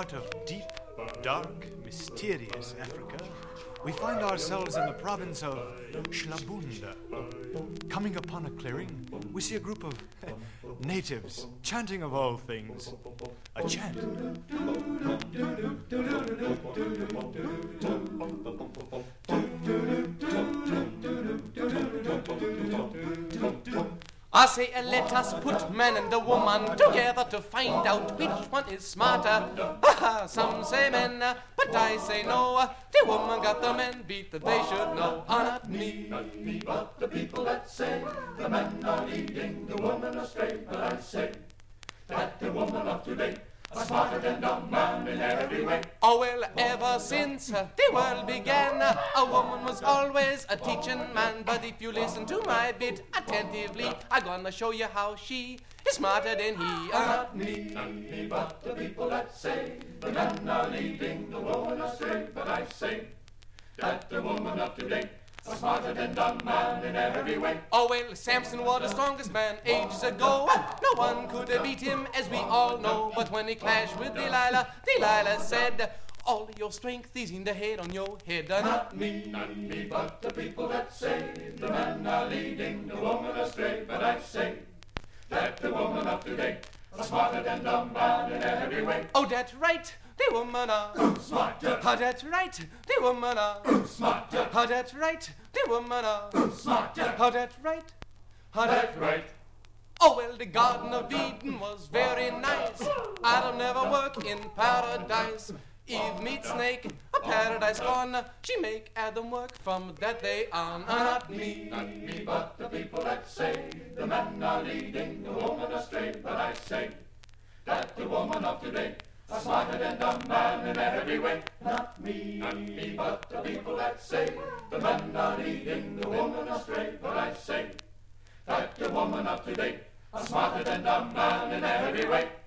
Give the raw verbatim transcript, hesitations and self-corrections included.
part of deep, dark, mysterious Africa, we find ourselves in the province of Shlabunda. Coming upon a clearing, we see a group of natives chanting of all things. A chant. I say, uh, let us put man and the woman together to find out which one is smarter. Some say men, uh, but I say no. Uh, the woman got the man beat, that they should know. Ah, not me. Not me, but the people that say the men are leading the woman astray. But I say that the woman of today are smarter than the man in every way. Oh, well, ever since uh, the world began, uh, a woman was always a teaching man. But if you listen to my bit attentively, I'm gonna show you how she is smarter than he. Ah, not me, not me, but the people that say the men are leading the woman astray. But I say that the woman of today are smarter than the man in every way. Oh, well, Samson was the strongest man ages ago. No one could beat him, as we all know. But when he clashed with Delilah, Delilah said, all your strength is in the head on your head. Not me, not me, but the people that say the men are leading the woman astray. But I say that the woman of today are smarter than the man in every way. Oh, that's right. The woman are smarter. Oh, that's right. The woman are smarter. Oh, that's right. The woman are smarter. Oh, that's right. Oh, That's right. Oh, well, the Garden of Eden was very nice. Adam never work in paradise. Eve meets snake, a paradise gone. She make Adam work from that day on. Ah, not me. Not me, but the people that say the men are leading the woman astray. But I say that the woman of today are smarter than the man in every way. Not me, not me, but the people that say the men are leading the woman astray. But I say that the woman of today are smarter than the man in every way.